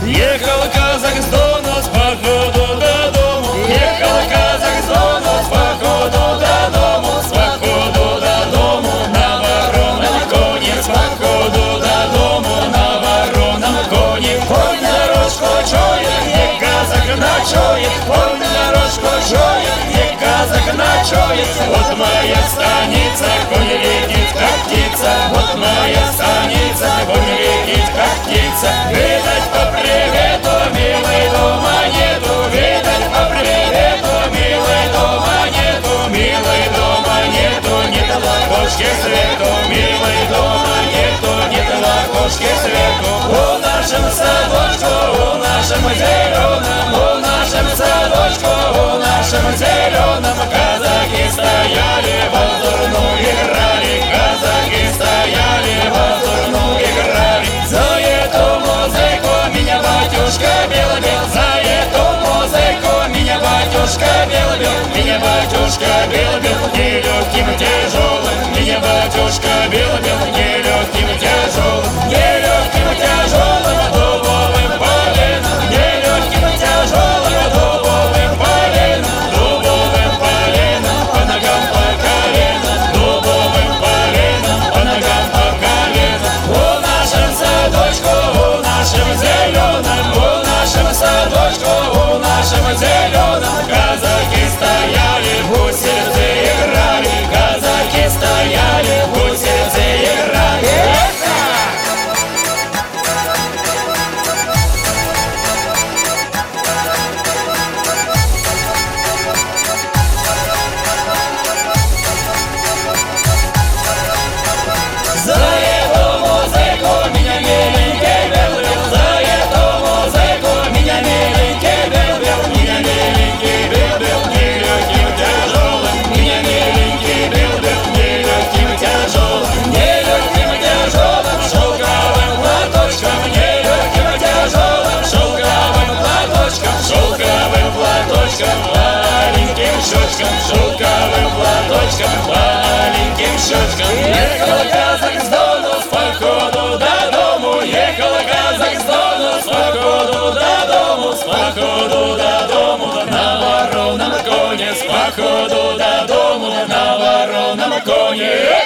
Ехал казак с Дону с походу до дому. Ехал казак с Дону с походу до дому. С походу до дому на вороном коне. С походу до дому на вороном коне. Ой, дорожку чует, где казак ночует. Ой, дорожку чует, где казак ночует. Вот моя станица, конь летит как птица. Вот моя станица, конь летит как птица. Видать по привету, милый, дома нету. Видать по привету, милый, дома нету. Милый, дома нету, нет лакошки свету. Милый, дома нету, нет лакошки свету. У нашем садочку, у нашем зеленом, у нашем садочку, у нашем зеленом казаки стояли, возурну играли. Казаки стояли, возурну играли. За эту музыку меня батюшка бел-бел. За эту музыку меня батюшка бел-бел. Меня батюшка бел-бел, нелегким тяжелым. Меня батюшка бел-бел, нелегким тяжелым. Нелегким тяжелым дубовым поленом. Нелегким тяжелым дубовым поленом. Дубовым поленом по ногам по коленам. Дубовым поленом по ногам по коленам. У нашем садочку, у нашем зеленом, у нашем садочку, у нашем зеленом казаки стояли, в гусеницы играли. Казаки стояли, в гусеницы играли. За эту музыку меня миленький бел-бел. За эту музыку меня миленький бел-бел. Меня миленький бел-бел, нелегким тяжелым. Меня миленький бел-бел, нелегким тяжелым. Нелегким тяжелым шелковым платочком. Нелегким тяжелым шелковым платочком. Шелковым платочком, маленьким щечком. Шелковым платочком, маленьким щечком. Ехал казак с Дону с походу до дому. Ехал казак с Дону с походу до дому. С походу до дому на вороном коне. С походу до дому на вороном коне.